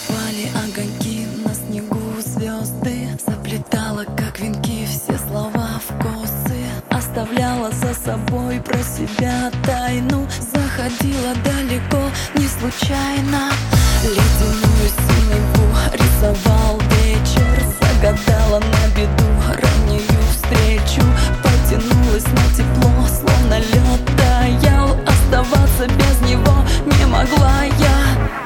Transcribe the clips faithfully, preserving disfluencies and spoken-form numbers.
Засыпали огоньки на снегу звезды, заплетала, как венки, все слова в косы. Оставляла за собой про себя тайну, заходила далеко, не случайно. Ледяную синеву рисовал вечер, загадала на беду раннюю встречу. Потянулась на тепло, словно лед таял, оставаться без него не могла я.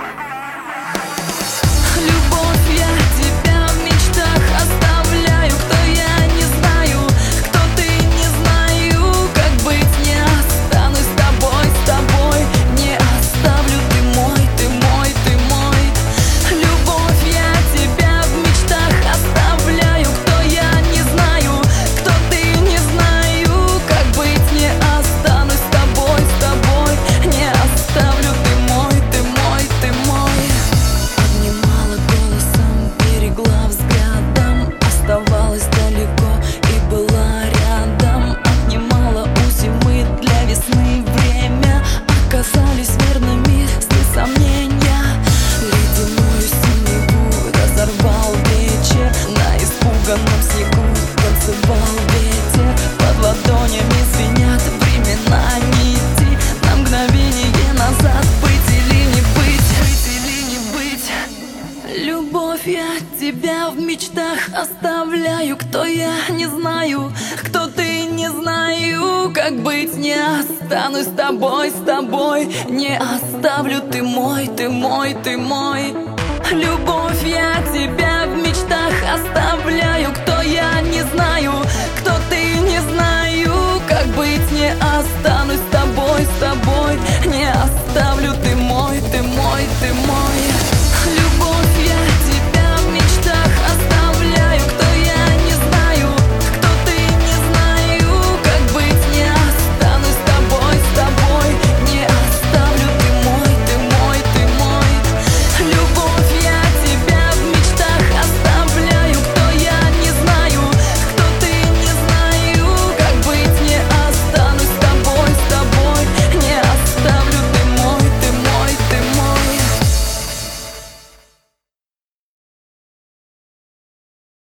Любовь, я тебя в мечтах оставляю. Кто я, не знаю, кто ты, не знаю. Как быть, не останусь с тобой, с тобой не оставлю. Ты мой, ты мой, ты мой. Любовь, я тебя в мечтах оставляю. Кто я, не знаю, кто ты, не знаю. Как быть, не останусь с тобой, с тобой не оставлю. Ты мой, ты мой, ты мой. Поднимала голосом, берегла взглядом, оставалась далеко и была рядом. Отнимала у зимы для весны время, оказались верными сны сомнения. Ледяную синеву разорвал вечер, на испуганном снегу танцевал ветер. Под ладонями звенят времена нити, на мгновение назад быть или не быть, быть или не быть. Любовь, я тебя в мечтах оставляю. Кто я, не знаю, кто ты, не знаю. Как быть, не останусь с тобой, с тобой не оставлю. Ты мой, ты мой, ты мой. Любовь, я тебя в мечтах оставляю. Кто я, не знаю, кто ты, не знаю. Как быть, не останусь с тобой, с тобой не оставлю. Ты мой, ты мой, ты мой.